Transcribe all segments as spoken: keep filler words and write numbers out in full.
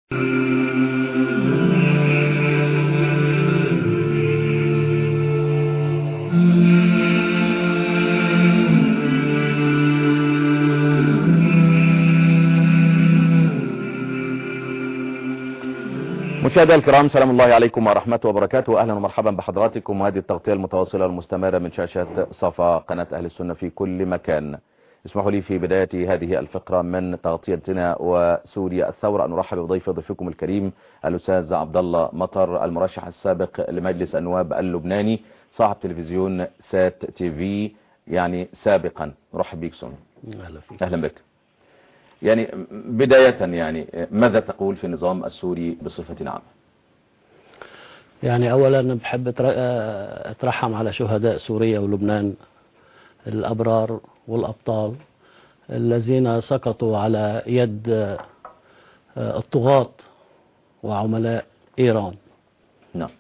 مشاهدينا الكرام، سلام الله عليكم ورحمته وبركاته. اهلا ومرحبا بحضراتكم، وهذه التغطية المتواصلة المستمرة من شاشة صفا قناة اهل السنة في كل مكان. اسمحوا لي في بداية هذه الفقرة من تغطيتنا وسوريا الثورة ان ارحب بضيف ضيفكم الكريم الاستاذ عبد الله مطر، المرشح السابق لمجلس النواب اللبناني، صاحب تلفزيون سات تي في يعني سابقا. نرحب بك سون. اهلا فيك. اهلا بك. يعني بداية يعني ماذا تقول في النظام السوري بصفة عامة؟ يعني اولا بحب اترحم على شهداء سوريا ولبنان الابرار والابطال الذين سقطوا على يد الطغاة وعملاء ايران. نعم.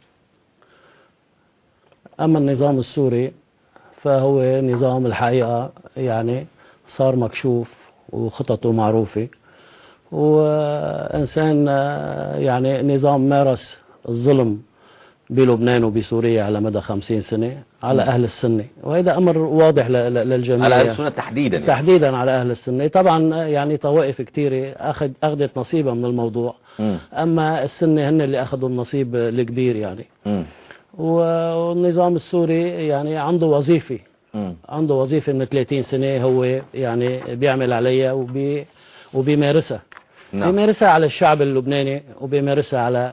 اما النظام السوري فهو نظام الحقيقة يعني صار مكشوف وخططه معروفة، وإنسان يعني نظام مارس الظلم بلبنان وبسوريا على مدى خمسين سنة على أهل السنة، وهذا أمر واضح للجميع. على أهل السنة تحديدا يعني. تحديدا على أهل السنة. طبعا يعني طوائف كثيرة أخذ أخذت نصيبها من الموضوع، م. أما السنة هن اللي أخذوا النصيب الكبير يعني. م. والنظام السوري يعني عنده وظيفة م. عنده وظيفة من ثلاثين سنة هو يعني بيعمل عليها وبي وبيمارسها. نعم. بيمارسها على الشعب اللبناني، وبيمارسها على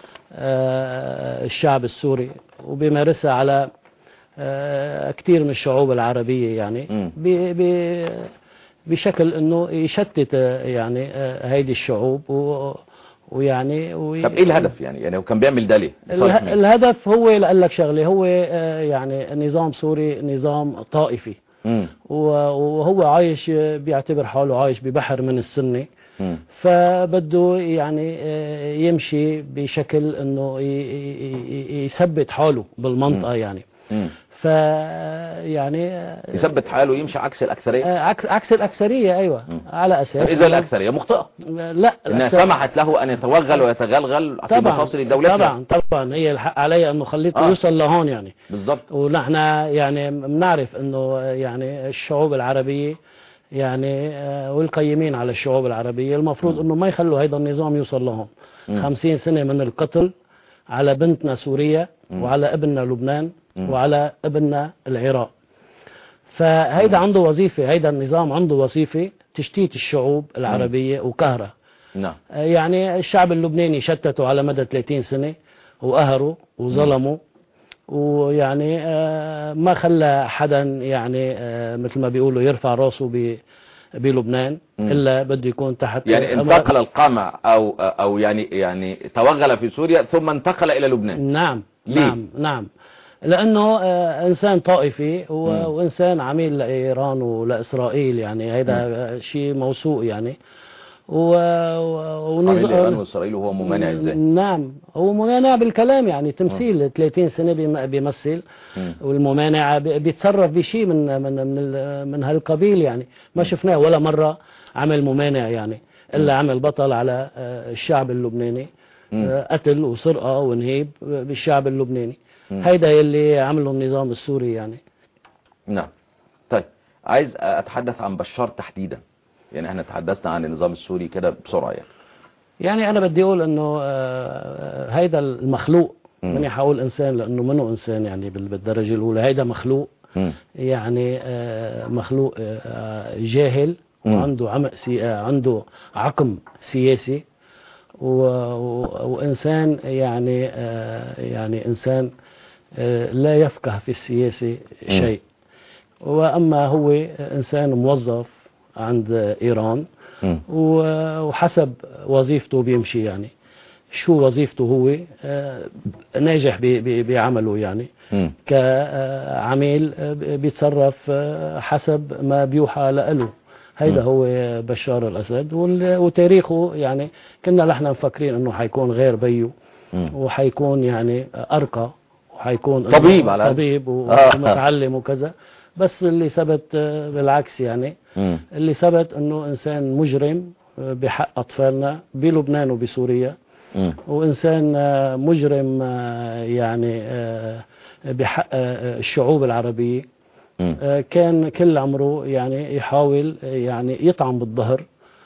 آه الشعب السوري، وبيمارسها على آه كثير من الشعوب العربية يعني بي بي بشكل انه يشتت يعني آه هيدي الشعوب و ويعني وي... طب ايه الهدف يعني يعني هو كان بيعمل ده ليه؟ اله... الهدف هو قال لك شغله، هو آه يعني نظام سوري نظام طائفي، م. وهو عايش بيعتبر حاله عايش ببحر من السنة، م. فبده يعني يمشي بشكل انه يثبت حاله بالمنطقة، م. يعني م. فيعني يثبت حاله يمشي عكس الأكثرية. عكس عكس الأكثرية. أيوة. م. على أساس إذا الأكثرية مخطئة، لا إنها سمحت له أن يتوغل ويتغلغل في مفاصل دولتها. طبعا طبعا هي الحق عليها أنه خليته آه. يوصل لهون يعني. بالضبط. ونحن يعني بنعرف أنه يعني الشعوب العربية يعني والقيمين على الشعوب العربية المفروض م. أنه ما يخلوا هذا النظام يوصل لهم. م. خمسين سنة من القتل على بنتنا سوريا، م. وعلى ابننا لبنان، م. وعلى ابننا العراق. فهيدا م. عنده وظيفة، هيدا النظام عنده وظيفة تشتيت الشعوب العربية م. وقهرها. نعم. يعني الشعب اللبناني شتتوا على مدى ثلاثين سنة وقهروا وظلموا، ويعني ما خلى حدا يعني مثل ما بيقولوا يرفع راسه بلبنان إلا بده يكون تحت يعني انتقل القمع أو أو يعني يعني توغل في سوريا ثم انتقل إلى لبنان. نعم. ليه؟ نعم نعم لأنه إنسان طائفي وإنسان عميل لإيران ولإسرائيل، يعني هذا شيء موثوق يعني. و عميل إيران وإسرائيل وهو ممانع إزاي؟ نعم هو ممانع بالكلام، يعني تمثيل م. ثلاثين سنة بيمثل، م. والممانع بيتصرف بشيء من من من من هالقبيل يعني. ما شفناه ولا مرة عمل ممانع يعني، إلا م. عمل بطل على الشعب اللبناني، م. قتل وسرقة ونهيب بالشعب اللبناني. م. هيدا يلي عمله النظام السوري يعني. نعم. طيب عايز أتحدث عن بشار تحديدا، يعني احنا تحدثنا عن النظام السوري كده بسرعة يعني. يعني انا بدي اقول انه هيدا المخلوق، ماني حقول انسان لانه منه انسان يعني بالدرجة الاولى، هيدا مخلوق م. يعني مخلوق جاهل وعنده عمق سي... عنده عقم سياسي و... وانسان يعني يعني انسان لا يفقه في السياسة شيء، واما هو انسان موظف عند إيران م. وحسب وظيفته بيمشي يعني. شو وظيفته هو؟ ناجح بعمله يعني، م. كعميل بيتصرف حسب ما بيوحى له. هيدا م. هو بشار الأسد، وتاريخه يعني كنا نحن مفكرين انه حيكون غير بيه، م. وحيكون يعني أرقى، وحيكون طبيب على طبيب ومتعلم وكذا، بس اللي ثبت بالعكس يعني. م. اللي ثبت انه انسان مجرم بحق أطفالنا بلبنان وبسوريا، م. وإنسان مجرم يعني بحق الشعوب العربية. م. كان كل عمره يعني يحاول يعني يطعن بالظهر،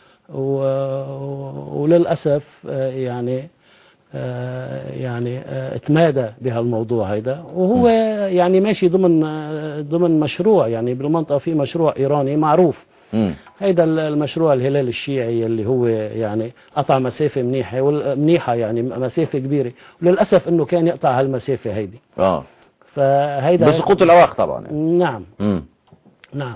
وللأسف يعني يعني اتمادى بهالموضوع هيدا، وهو يعني ماشي ضمن ضمن مشروع يعني بالمنطقة، في مشروع إيراني معروف. م. هيدا المشروع الهلال الشيعي اللي هو يعني قطع مسافة منيحة منيحة يعني مسافة كبيرة، وللأسف انه كان يقطع هالمسافة هيدي. اه فهيدا بسقوط الأواخ طبعا يعني. نعم. م. نعم.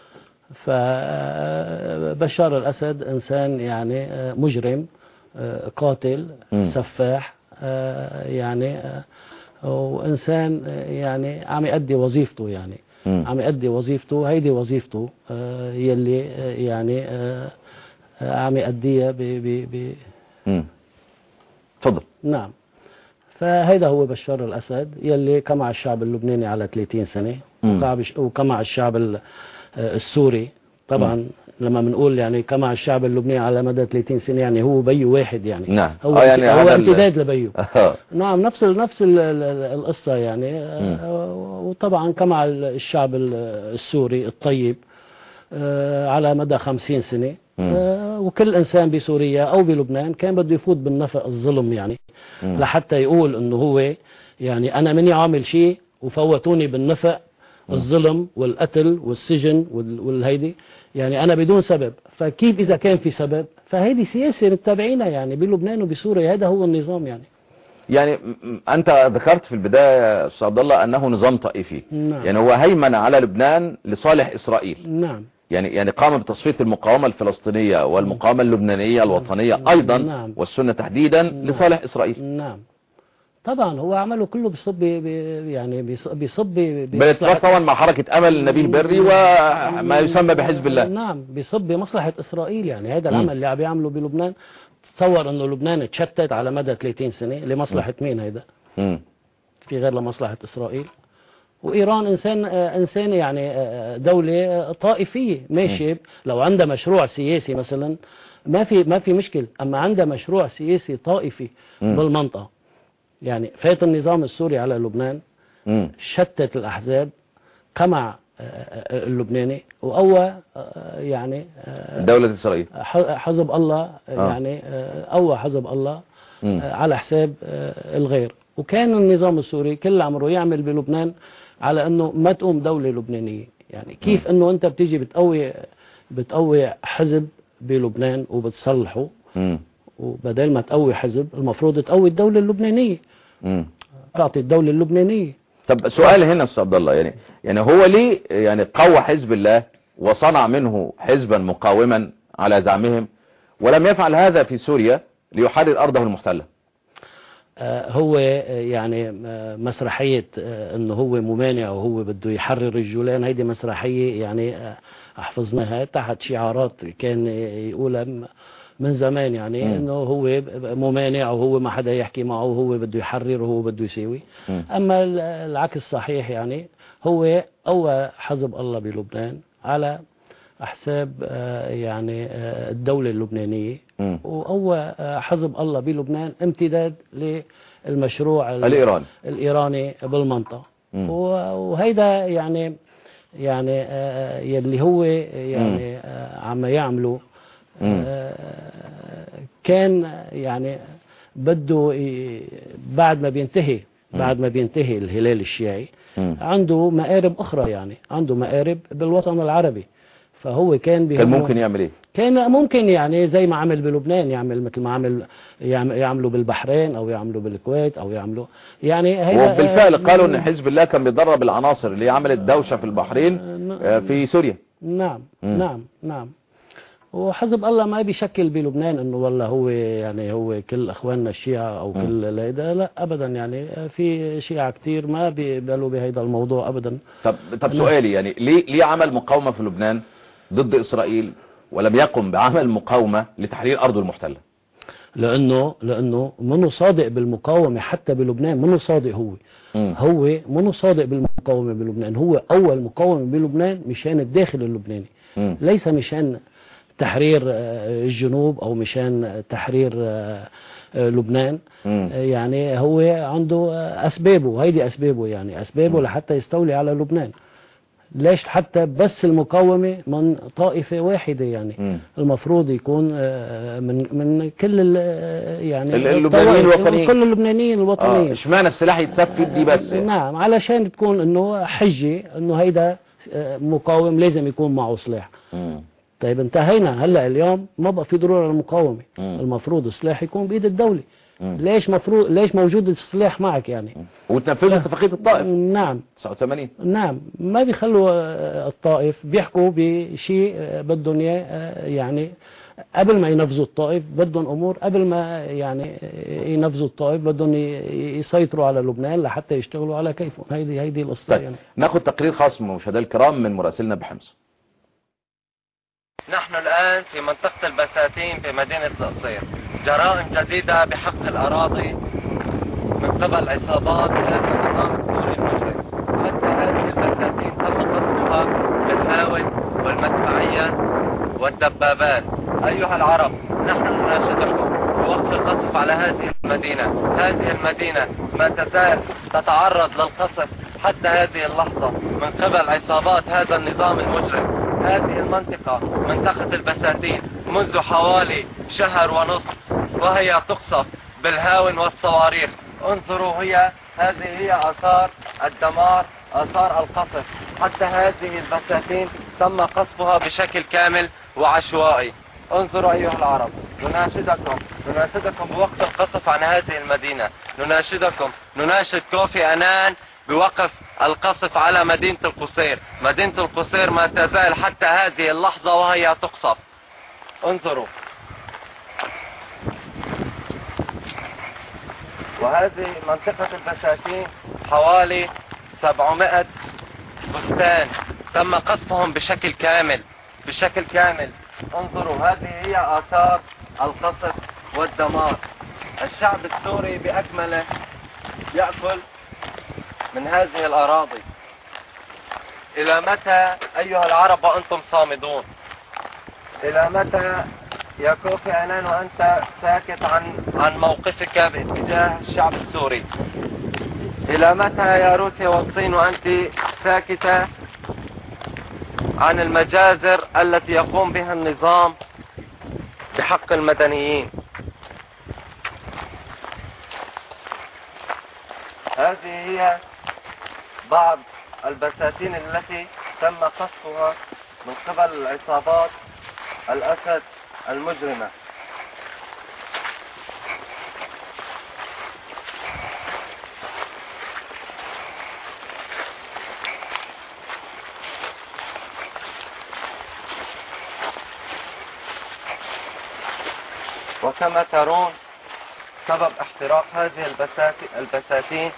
فبشار الأسد إنسان يعني مجرم، قاتل، م. سفاح، يعني وإنسان يعني عم يؤدي وظيفته، يعني م. عم يؤدي وظيفته، هيدي وظيفته يلي يعني عم يؤديها ب ب ب تفضل. نعم. فهيدا هو بشار الأسد يلي قمع الشعب اللبناني على ثلاثين سنة، وقمع الشعب السوري طبعا. م. لما بنقول يعني قمع الشعب اللبناني على مدى ثلاثين سنة يعني هو بيو واحد يعني. نعم. هو, يعني هو امتداد لبيو. نعم نفس نفس القصة يعني. م. وطبعا قمع الشعب السوري الطيب على مدى خمسين سنة. م. وكل إنسان بسوريا أو بلبنان كان بده يفوت بالنفق الظلم يعني. م. لحتى يقول إنه هو يعني أنا مني عامل شيء وفوتوني بالنفق الظلم والقتل والسجن والهيدي، يعني أنا بدون سبب. فكيف إذا كان في سبب؟ فهيدي سياسة متابعينها يعني بلبنان وبسوريا، هذا هو النظام يعني. يعني أنت ذكرت في البداية أستاذ عبد الله أنه نظام طائفي. نعم. يعني هو هيمن على لبنان لصالح إسرائيل. نعم. يعني يعني قام بتصفية المقاومة الفلسطينية والمقاومة اللبنانية الوطنية. نعم. أيضا. نعم. والسنة تحديدا. نعم. لصالح إسرائيل. نعم. طبعا هو عمله كله بيصب يعني بيصب بالاتفاق طبعا مع حركة أمل نبيل بري وما يسمى بحزب الله. نعم بيصب بمصلحة إسرائيل يعني. هذا العمل اللي عم يعمله بلبنان، تصور انه لبنان اتشتت على مدى ثلاثين سنة لمصلحة م. مين هيدا؟ م. في غير لمصلحة إسرائيل. وإيران إنسان إنسان يعني دولة طائفية ماشي. لو عندها مشروع سياسي مثلا ما في ما في مشكل، أما عندها مشروع سياسي طائفي م. بالمنطقة. يعني فات النظام السوري على لبنان، م. شتت الأحزاب، قمع اللبناني، وقوى يعني دولة إسرائيل، حزب الله يعني قوى حزب الله م. على حساب الغير. وكان النظام السوري كل عمره يعمل بلبنان على أنه ما تقوم دولة لبنانية. يعني كيف أنه أنت بتيجي بتقوي بتقوي حزب بلبنان وبتصلحه، م. وبدل ما تقوي حزب المفروض تقوي الدولة اللبنانية، امم تعطي الدولة اللبنانية. طب سؤال هنا استاذ عبد الله، يعني يعني هو ليه يعني قوى حزب الله وصنع منه حزبا مقاوما على زعمهم، ولم يفعل هذا في سوريا ليحرر أرضه المحتلة؟ آه هو يعني آه مسرحية آه انه هو ممانع وهو بده يحرر الجولان، هيدي مسرحية يعني آه حفظناها تحت شعارات كان يقولها من زمان، يعني م. انه هو ممانع وهو ما حدا يحكي معه وهو بده يحرر وهو بده يساوي. م. اما العكس صحيح، يعني هو قوى حزب الله بلبنان على حساب يعني الدولة اللبنانية، م. وقوى حزب الله بلبنان امتداد للمشروع الإيراني الإيراني بالمنطقة. م. وهيدا يعني يعني يلي هو يعني عم يعمله كان يعني بده بعد ما بينتهي بعد ما بينتهي الهلال الشيعي عنده مآرب أخرى، يعني عنده مآرب بالوطن العربي. فهو كان كان ممكن يعمل ايه؟ كان ممكن يعني زي ما عمل بلبنان يعمل مثل ما عمل يعملوا بالبحرين او يعملوا بالكويت او يعملوا يعني هيدا. وبالفعل قالوا ان حزب الله كان بيدرب العناصر اللي عملت دوشة في البحرين في سوريا. نعم م. نعم نعم وحزب الله ما بيشكل بلبنان انه والله هو يعني هو كل اخواننا الشيعة او كل هيدا، لا ابدا، يعني في شيعة كتير ما بيقبلوا بهيدا الموضوع ابدا. طب طب سؤالي يعني ليه ليه عمل مقاومة في لبنان ضد إسرائيل ولم يقم بعمل مقاومة لتحرير أرضه المحتلة؟ لأنه لأنه منه صادق بالمقاومة حتى بلبنان، منه صادق هو م. هو منه صادق بالمقاومة بلبنان. هو أول مقاومة بلبنان مشان الداخل اللبناني، م. ليس مشان تحرير الجنوب أو مشان تحرير لبنان. مم. يعني هو عنده أسبابه، هيدي أسبابه يعني أسبابه لحتى يستولي على لبنان. ليش حتى بس المقاومة من طائفة واحدة يعني مم. المفروض يكون من من كل يعني اللبنانيين الوطنيين، كل اللبنانيين الوطنيين. اشمعنى السلاح يتساب في دي بس يعني. نعم، علشان تكون انه حجة انه هيدا مقاوم لازم يكون معه سلاح. مم. طيب انتهينا هلا اليوم ما بقى في ضرورة للمقاومة. مم. المفروض السلاح يكون بإيد الدولة. مم. ليش مفروض ليش موجود السلاح معك يعني؟ وتنفذوا اتفاقية الطائف نعم تسعة وثمانين. نعم، ما بيخلوا الطائف، بيحكوا بشيء بدهم اياه يعني قبل ما ينفذوا الطائف بدهم امور، قبل ما يعني ينفذوا الطائف بدهم يسيطروا على لبنان لحتى يشتغلوا على كيفهم. هيدي هيدي القصه طيب. يعني. ناخذ تقرير خاص من مشاهدينا الكرام من مراسلنا بحمص. نحن الآن في منطقة البساتين في مدينة القصير. جرائم جديدة بحق الأراضي من قبل عصابات هذا النظام السوري المجرم. حتى هذه البساتين تم قصفها بالهاون والمدفعية والدبابات. أيها العرب، نحن نناشدكم بوقف القصف على هذه المدينة. هذه المدينة ما تزال تتعرض للقصف حتى هذه اللحظة من قبل عصابات هذا النظام المجرم. هذه المنطقة منطقة البساتين منذ حوالي شهر ونصف وهي تقصف بالهاون والصواريخ. انظروا، هي هذه هي آثار الدمار، آثار القصف. حتى هذه البساتين تم قصفها بشكل كامل وعشوائي. انظروا أيها العرب، نناشدكم نناشدكم بوقف القصف عن هذه المدينة. نناشدكم نناشد كوفي أنان بوقف القصف على مدينة القصير. مدينة القصير ما تزال حتى هذه اللحظة وهي تقصف. انظروا، وهذه منطقة البساتين حوالي سبعمائة بستان تم قصفهم بشكل كامل بشكل كامل. انظروا، هذه هي آثار القصف والدمار. الشعب السوري بأكمله يأكل من هذه الأراضي. إلى متى أيها العرب وأنتم صامدون؟ إلى متى يا كوفي أنان وأنت ساكت عن عن موقفك باتجاه الشعب السوري؟ إلى متى يا روسيا والصين وأنت ساكتة عن المجازر التي يقوم بها النظام بحق المدنيين؟ هذه هي بعض البساتين التي تم قصفها من قبل عصابات الأسد المجرمة. وكما ترون سبب احتراق هذه البساتين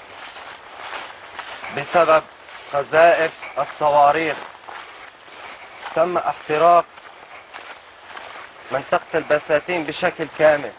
بسبب قذائف الصواريخ. تم احتراق منطقة البساتين بشكل كامل.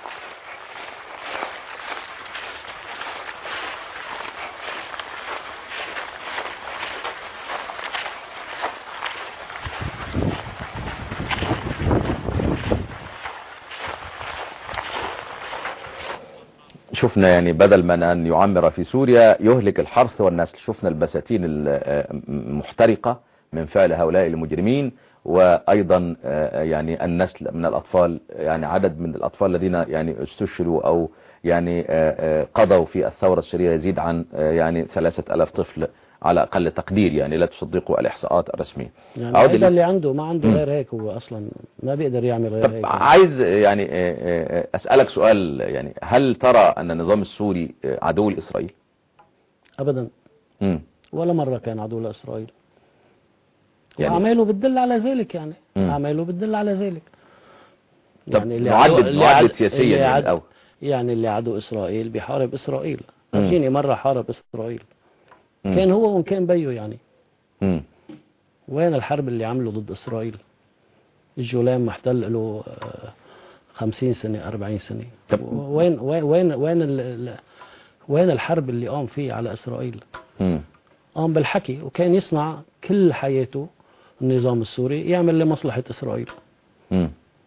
شفنا يعني بدل من أن يعمر في سوريا يهلك الحرث والنسل. شفنا البساتين المحترقة من فعل هؤلاء المجرمين، وأيضا يعني النسل من الأطفال، يعني عدد من الأطفال الذين يعني استشهدوا أو يعني قضوا في الثورة السورية يزيد عن يعني ثلاثة ألاف طفل على أقل تقدير، يعني لا تصدقوا الإحصاءات الرسمية. يعني هذا اللي عنده ما عنده غير هيك، هو أصلا ما بيقدر يعمل غير طب هيك. عايز يعني أسألك سؤال، يعني هل ترى أن النظام السوري عدو لإسرائيل؟ أبدا. مم. ولا مرة كان عدو لإسرائيل. يعني وأعماله بتدل على ذلك، يعني مم. أعماله بتدل على ذلك. يعني اللي معدد معدد سياسيا يعني عد... أو يعني اللي عدو إسرائيل بيحارب إسرائيل. مم. أرجيني مرة حارب إسرائيل. مم. كان هو وإن كان بيه يعني. مم. وين الحرب اللي عمله ضد إسرائيل؟ الجولان محتل له خمسين سنة أربعين سنة. وين وين وين وين ال... وين الحرب اللي قام فيه على إسرائيل؟ مم. قام بالحكي، وكان يصنع كل حياته النظام السوري يعمل لمصلحة إسرائيل. مم.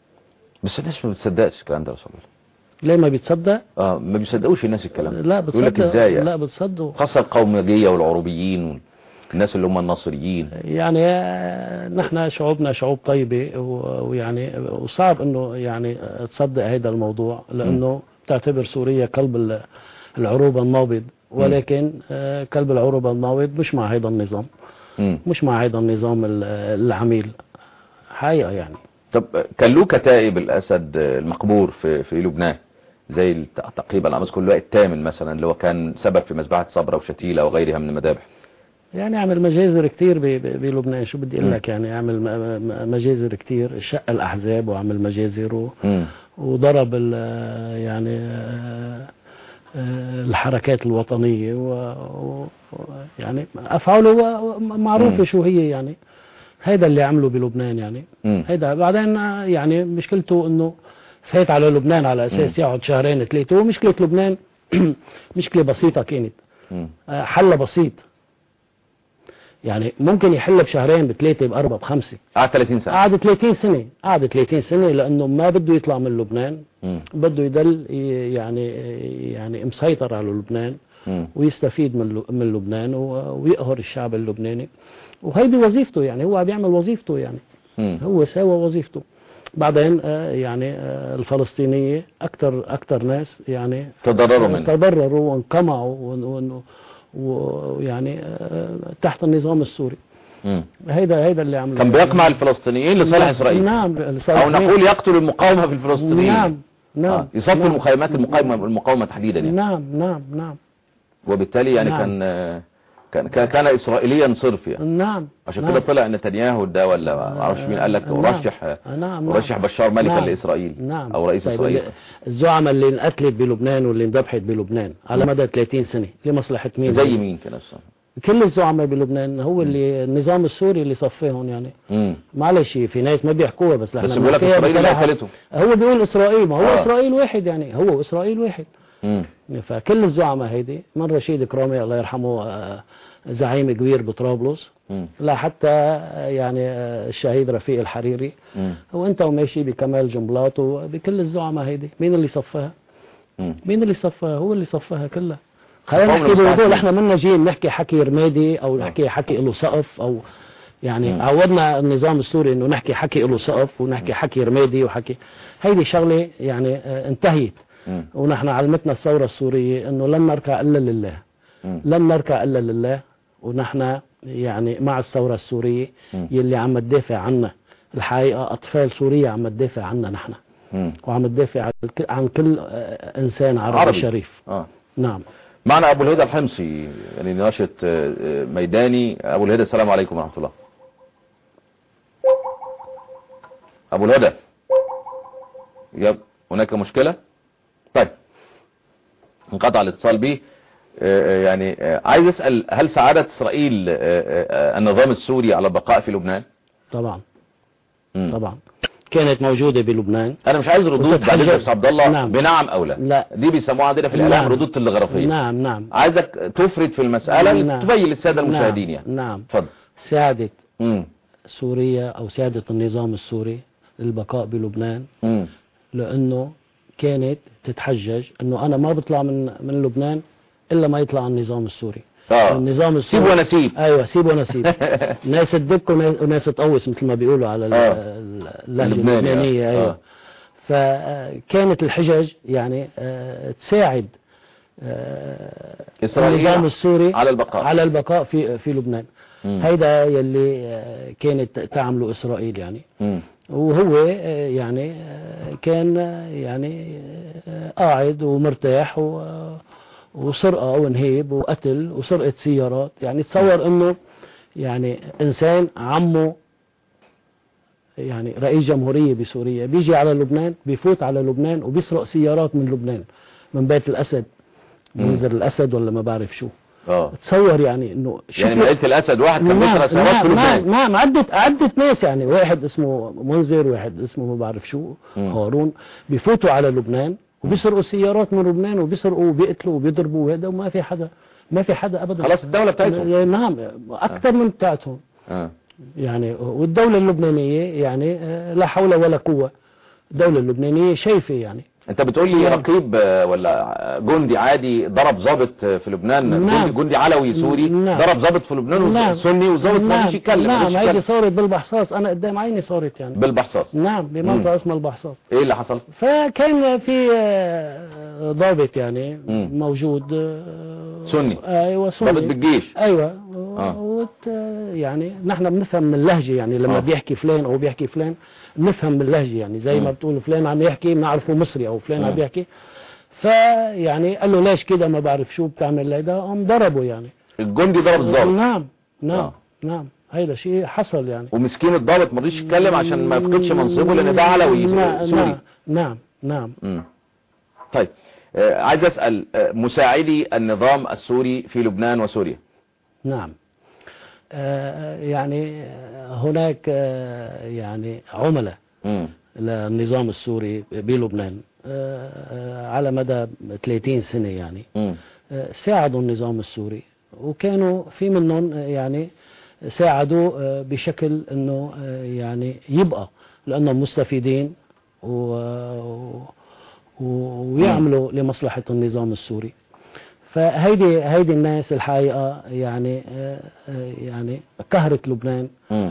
بس الناس ما بتصدقش الكلام ده يا رسول الله. ليه ما بيتصدق؟ اه ما بيصدقوش الناس الكلام ده. لا بتصدق. يقول لك ازاي يعني؟ لا بتصدقوا، خاصة القومية والعروبيين والناس اللي هم الناصريين. يعني نحن شعوبنا شعوب طيبة، ويعني وصعب انه يعني تصدق هذا الموضوع، لانه تعتبر سوريا كلب العروبة النابض، ولكن كلب العروبة النابض مش مع هذا النظام، م. مش مع هذا النظام العميل حقيقة يعني. طب كان له كتائب الأسد المقبور في في لبنان زي تقريبا العمز كله الثامن مثلا اللي هو كان سبب في مذبحة صبرا وشتيلة وغيرها من المذابح. يعني عمل مجازر كتير بلبنان، شو بدي اقول لك يعني، عمل مجازر كتير، شق الأحزاب وعمل مجازر و... وضرب يعني الحركات الوطنية و... يعني أفعاله معروفة شو هي يعني. هيدا اللي عمله بلبنان يعني. م. هيدا بعدين يعني مشكلته انه فات على لبنان على اساس م. يقعد شهرين ثلاثة، ومشكلة لبنان مشكلة بسيطة كانت، حل بسيط يعني، ممكن يحل بشهرين بثلاثة بأربعة بخمسة. قعد ثلاثين سنة. قعد ثلاثين سنة قعد ثلاثين سنة لأنه ما بده يطلع من لبنان، م. بده يضل يعني يعني مسيطر على لبنان م. ويستفيد من من لبنان ويقهر الشعب اللبناني، وهيدي وظيفته يعني، هو بيعمل وظيفته يعني. م. هو سوى وظيفته. بعدين آه يعني آه الفلسطينية أكتر أكتر ناس يعني تضرروا منه، تضرروا وانقمعوا ويعني آه تحت النظام السوري. م. هيدا هيدا اللي عمله. كان بيقمع الفلسطينيين لصالح إسرائيل. نعم. أو نقول يقتل المقاومة في الفلسطينيين. نعم نعم. آه. يصفي نعم. المقاومات المقاومة المقاومة تحديدا يعني. نعم نعم نعم. وبالتالي يعني نعم. كان آه كان كان إسرائيليا صرف يعني. نعم. عشان نعم. كده طلع نتنياهو ده ولا ما اعرفش مين قال لك ورشح نعم. ورشح بشار ملكا نعم. لإسرائيل. نعم. أو رئيس طيب إسرائيل. الزعماء اللي انقتلت بلبنان واللي انذبحت بلبنان على مدى ثلاثين سنة لمصلحة مين؟ زي مين كده الصح؟ كل الزعماء بلبنان هو اللي النظام السوري اللي صفيهم يعني. امم معلش في ناس ما بيحكوها بس بس بيقول لك إسرائيل اللي قتلته. هو بيقول إسرائيل، ما هو آه. إسرائيل واحد يعني، هو إسرائيل واحد. امم فكل الزعماء هيدي من رشيد كرامي الله يرحمه آه زعيم كبير بطرابلس، لا حتى يعني الشهيد رفيق الحريري، مم. وانت وماشي بكمال جنبلاط وبكل الزعماء هيدي، مين اللي صفها؟ مم. مين اللي صفها؟ هو اللي صفها كلها. خلينا نحكي بوضوح، احنا منا جايين نحكي حكي رمادي او نحكي حكي له سقف، او يعني مم. عودنا النظام السوري انه نحكي حكي له سقف ونحكي حكي رمادي وحكي، هيدي شغله يعني انتهت. مم. ونحن علمتنا الثوره السوريه انه لن نركع الا لله، مم. لن نركع الا لله، ونحن يعني مع الثورة السورية م. يلي عم تدافع عنا. الحقيقة أطفال سوريا عم تدافع عنا نحن، م. وعم تدافع عن كل إنسان عربي, عربي. شريف. آه. نعم. معنا أبو الهدى الحمصي يعني ناشط ميداني. أبو الهدى السلام عليكم ورحمة الله. أبو الهدى يب هناك مشكلة. طيب انقطع الاتصال به. يعني عايز اسأل، هل ساعدت اسرائيل النظام السوري على البقاء في لبنان؟ طبعا. مم. طبعا كانت موجودة بلبنان. انا مش عايز ردود بعد كده عبد الله. نعم. بنعم او لا. لا دي بيسموها عندنا في الاعلام نعم. ردود تلغرافية. نعم نعم. عايزك تفرد في المسألة نعم. تبين للسادة المشاهدين يعني. نعم. اتفضل. ساعدت مم. سوريا او ساعدت النظام السوري للبقاء بلبنان، مم. لانه كانت تتحجج انه انا ما بطلع من من لبنان الا ما يطلع النظام السوري. اه النظام السوري سيب ونسيب. ايوه سيب ونسيب. ناس تدك وناس تقوس مثل ما بيقولوا على اللهجه اللبنانيه. ايوه آه. فكانت الحجج يعني آه تساعد آه النظام السوري على البقاء على البقاء في في لبنان. مم. هيدا يلي آه كانت تعمله اسرائيل يعني. مم. وهو آه يعني آه كان آه يعني آه قاعد ومرتاح و وسرقة ونهيب وقتل وسرقة سيارات. يعني تصور انه يعني انسان عمه يعني رئيس جمهورية بسوريا بيجي على لبنان، بيفوت على لبنان وبيسرق سيارات من لبنان، من بيت الاسد، منزل الاسد ولا ما بعرف شو. اه تصور يعني انه يعني من بيت الاسد واحد كان بيسرق سيارات في لبنان. نعم عدت عدت ناس يعني، واحد اسمه منذر، واحد اسمه ما بعرف شو هارون، بيفوتوا على لبنان وبيسرقوا سيارات من لبنان وبيسرقوا وبيقتلوا وبيضربوا وهذا، وما في حدا ما في حدا ابدا. خلاص الدولة بتاعتهم. نعم اكثر آه. من بتاعتهم. آه. يعني والدولة اللبنانية يعني لا حول ولا قوة الدولة اللبنانية شايفة يعني. انت بتقول لي رقيب ولا جندي عادي ضرب ضابط في لبنان؟ نعم. جندي, جندي علوي سوري نعم. ضرب ضابط في لبنان نعم. سني وضابط نعم. ما فيش يتكلم. نعم هيدي صارت بالبحصاص، انا قدام عيني صارت يعني. بالبحصاص؟ نعم بمنطقة اسمها البحصاص. ايه اللي حصل؟ فكان في ضابط يعني مم. موجود سني. ايوه سني ضابط بالجيش. ايوه آه. وت يعني نحن بنفهم من اللهجه يعني لما آه. بيحكي فلان او بيحكي فلان بنفهم من اللهجه يعني زي مم. ما بتقول فلان عم يحكي بنعرفه مصري او فلان عم بيحكي. فيعني قال له ليش كده ما بعرف شو بتعمل هيدا، قام ضربه يعني. الجندي ضرب الضابط؟ نعم نعم آه. نعم هيدا شيء حصل يعني. ومسكين الضابط ما رضيش يتكلم عشان ما يفقدش منصبه لان ده علوي نعم سوري. نعم نعم. مم. طيب آه عايز اسال آه مساعدي النظام السوري في لبنان وسوريا. نعم آه يعني هناك آه يعني عملاء مم. للنظام السوري بلبنان آه على مدى ثلاثين سنة يعني. مم. آه ساعدوا النظام السوري، وكانوا في منهم يعني ساعدوا آه بشكل انه آه يعني يبقى لانهم مستفيدين و ويعملوا لمصلحة النظام السوري. فهيدي هيدي الناس الحقيقة يعني يعني قهرت لبنان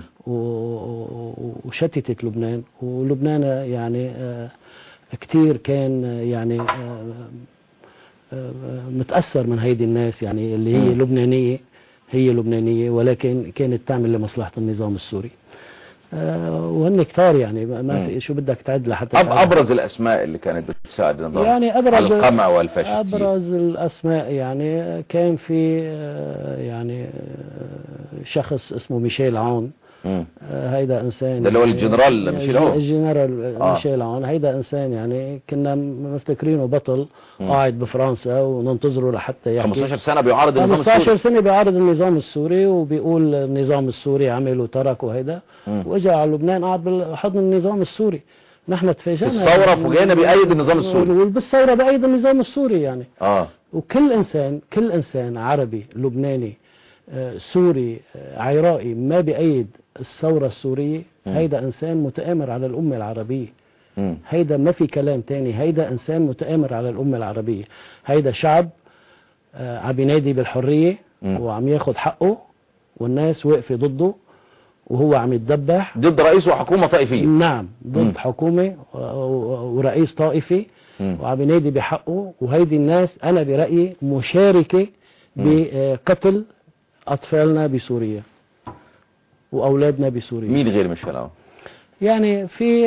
وشتتت لبنان، ولبنان يعني كتير كان يعني متأثر من هيدي الناس يعني اللي هي لبنانية، هي لبنانية ولكن كانت تعمل لمصلحة النظام السوري. وهن كتار يعني ما في شو بدك تعد لحتى أب أبرز الأسماء اللي كانت بتساعد النظام يعني أبرز على القمع والفاشيستية. أبرز الأسماء يعني كان في يعني شخص اسمه ميشيل عون. مم. هيدا إنسان ده اللي هو الجنرال ميشيل عون. الجنرال آه. ميشيل عون هيدا إنسان يعني كنا مفتكرينه بطل قاعد بفرنسا وننتظره لحتى يحكي. خمسة عشر سنة بيعارض النظام السوري. خمسة عشر سنة بيعارض النظام السوري وبيقول النظام السوري عمل وترك وهيدا، واجا على لبنان قعد بحضن النظام السوري. نحن تفاجئنا الثورة فوجئنا بأيد النظام السوري، وبالثورة بأيد النظام السوري يعني. آه. وكل إنسان كل إنسان عربي لبناني آه سوري آه عراقي ما بأيد الثورة السورية م. هيدا إنسان متآمر على الأمة العربية. م. هيدا ما في كلام تاني، هيدا إنسان متآمر على الأمة العربية. هيدا شعب آه عم ينادي بالحرية م. وعم ياخد حقه، والناس واقفة ضده وهو عم يتدبح ضد رئيس وحكومة طائفية. نعم ضد م. حكومة ورئيس طائفي م. وعم ينادي بحقه. وهيدي الناس أنا برأيي مشاركة م. بقتل أطفالنا بسوريا وأولادنا بسوريا. مين غير ميشيل عون؟ يعني في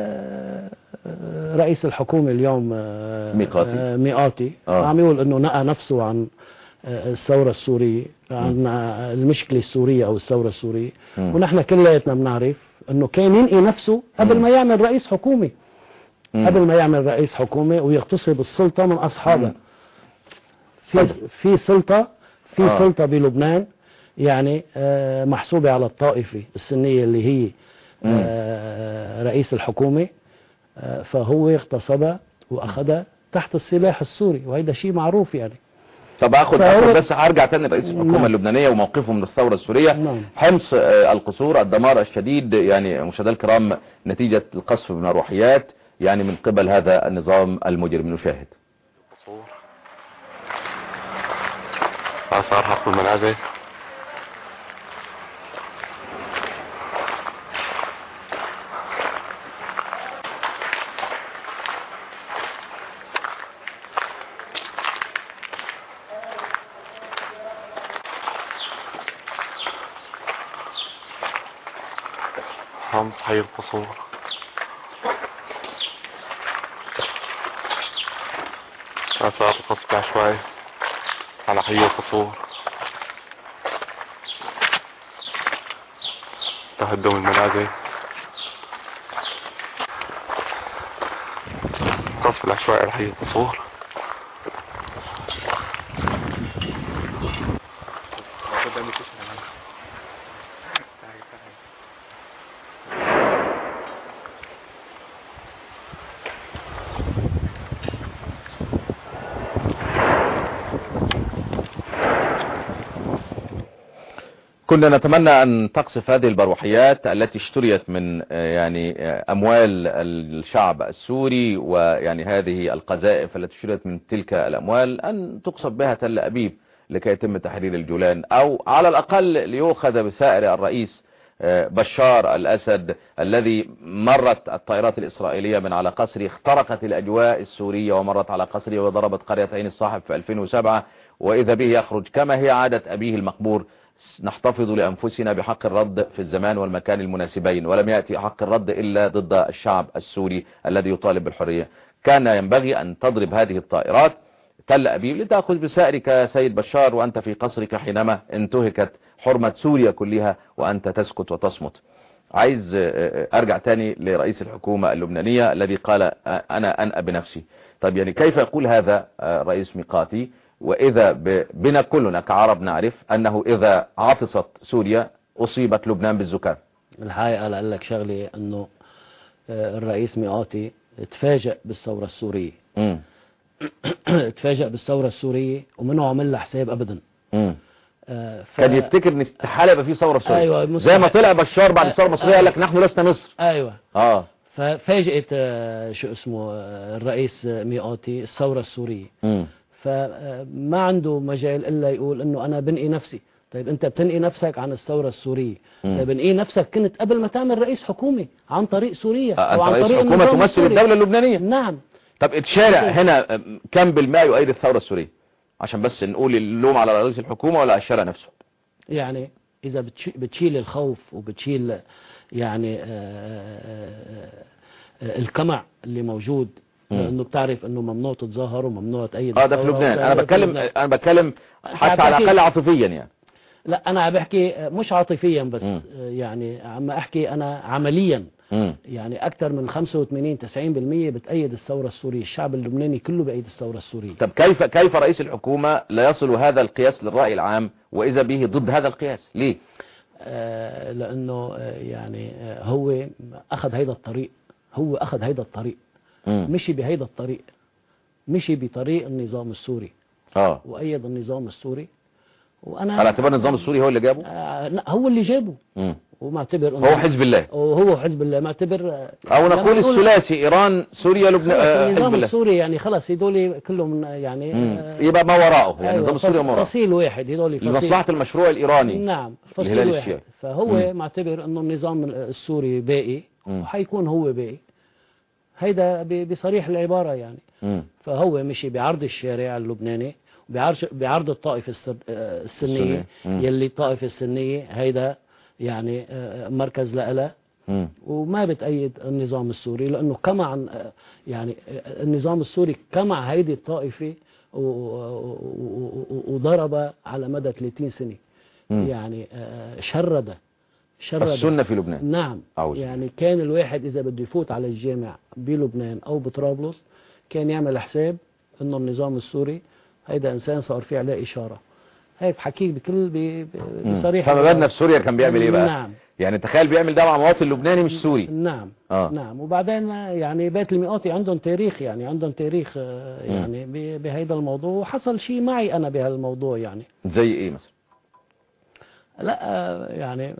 رئيس الحكومة اليوم ميقاتي ميقاتي آه. عم يقول انه نقى نفسه عن الثورة السورية، عن المشكلة السورية او الثورة السورية. م. ونحن كلياتنا بنعرف انه كان ينقي نفسه قبل م. ما يعمل رئيس حكومة م. قبل ما يعمل رئيس حكومة ويغتصب السلطة من اصحابها. في في سلطة في آه. سلطة بلبنان يعني آه محسوبة على الطائفة السنية اللي هي آه رئيس الحكومة، آه فهو اغتصبها واخدها تحت السلاح السوري، وهيدا شيء معروف يعني. طب اخد اخد بس هرجع تاني لرئيس الحكومة نعم. اللبنانية وموقفه من الثورة السورية. نعم. حمص آه القصور، الدمار الشديد يعني مشاهدينا الكرام نتيجة القصف بالمروحيات يعني من قبل هذا النظام المجرم. نشاهد. آثار حرق المنازل، حمص حي القصور. آثار القصف العشوائي على حي القصور، تهدم المنازل، قصف العشوائي على حي القصور. كنا نتمنى أن تقصف هذه البروحيات التي اشتريت من يعني أموال الشعب السوري، ويعني هذه القذائف التي اشتريت من تلك الأموال أن تقصف بها تل أبيب لكي يتم تحرير الجولان، أو على الأقل ليؤخذ بثأر الرئيس بشار الأسد الذي مرت الطائرات الإسرائيلية من على قصره، اخترقت الأجواء السورية ومرت على قصره وضربت قرية عين الصاحب في ألفين وسبعة، وإذا به يخرج كما هي عادة أبيه المقبور: نحتفظ لأنفسنا بحق الرد في الزمان والمكان المناسبين، ولم يأتي حق الرد إلا ضد الشعب السوري الذي يطالب بالحرية. كان ينبغي أن تضرب هذه الطائرات تل أبيب لتأخذ بسائرك سيد بشار وأنت في قصرك حينما انتهكت حرمة سوريا كلها وأنت تسكت وتصمت. عايز أرجع تاني لرئيس الحكومة اللبنانية الذي قال أنا أنأى بنفسي. طيب يعني كيف يقول هذا رئيس ميقاتي وإذا بنا كلنا كعرب نعرف أنه إذا عطست سوريا أصيبت لبنان بالزكام؟ الحقيقة قال لك شغلي أنه الرئيس ميقاتي تفاجأ بالثورة السورية. تفاجأ بالثورة السورية ومنه عمل له حساب أبدا. امم ف... كان يفتكر ان استحالة يبقى فيه ثورة سورية. أيوة زي ما طلع بشار بعد الثورة المصرية قال لك نحن لسنا مصر. أيوة. اه ففاجئت شو اسمه الرئيس ميقاتي الثورة السورية. امم فما عنده مجال إلا يقول إنه أنا بنقي نفسي. طيب أنت بتنقي نفسك عن الثورة السورية. طيب بنقي نفسك كنت قبل ما تعمل رئيس حكومة عن طريق سوريا آه أو عن طريق حكومة تمثل الدولة اللبنانية. نعم. طب الشارع هنا كم بالمئة يؤيد الثورة السورية؟ عشان بس نقول اللوم على رئيس الحكومة ولا على الشارع نفسه؟ يعني إذا بتشيل الخوف وبتشيل يعني الكمع اللي موجود، لأنه بتعرف أنه ممنوع تتظاهر وممنوع تأيد اه ده في لبنان. أنا بتكلم أنا بتكلم حتى على الأقل عاطفيا يعني. لا أنا بحكي مش عاطفيا بس م. يعني عم أحكي أنا عمليا. م. يعني أكثر من خمسة وثمانين تسعين بالمئة بتأيد الثورة السورية، الشعب اللبناني كله بأيد الثورة السورية. طب كيف كيف رئيس الحكومة لا يصل هذا القياس للرأي العام وإذا به ضد هذا القياس؟ ليه؟ آه لأنه يعني آه هو أخذ هيدا الطريق، هو أخذ هيدا الطريق م. مشي بهيدا الطريق، مشي بطريق النظام السوري اه وأيد النظام السوري. وأنا على اعتبار النظام السوري هو اللي جابه؟ آه لا هو اللي جابه. م. ومعتبر هو حزب الله وهو حزب الله معتبر، او نقول الثلاثي ايران سوريا لبنان. النظام السوري يعني خلاص هدول كلهم يعني آه يبقى ما وراءه يعني النظام السوري وما وراءه فصيل واحد، هدول فصيل لمصلحه المشروع الايراني. نعم فصيل واحد. فهو مم. معتبر انه النظام السوري باقي وحيكون هو باقي، هيدا بصريح العباره يعني. مم. فهو مشي بعرض الشارع اللبناني بعرض الطائفه السنيه يلي الطائفه السنيه هيدا يعني مركز لألا وما بتأيد النظام السوري، لأنه كمع يعني النظام السوري كمع هيدي الطائفة وضرب على مدى ثلاثين سنة. مم. يعني شرد شرد السنة في لبنان. نعم أوزي. يعني كان الواحد إذا بده يفوت على الجامع بلبنان أو بطرابلس كان يعمل حساب إنه النظام السوري هيدا إنسان صار فيه عليه إشارة. هيك حكيك بكل بصريح. فما بالنا في سوريا كان بيعمل ايه بقى؟ نعم. يعني تخيل بيعمل ده مع مواطن لبناني مش سوري. نعم. آه. نعم. وبعدين يعني بيت الميقاتي عندهم تاريخ، يعني عندهم تاريخ يعني بهيدا الموضوع، وحصل شيء معي انا بهالموضوع. يعني زي ايه مثلا؟ لا يعني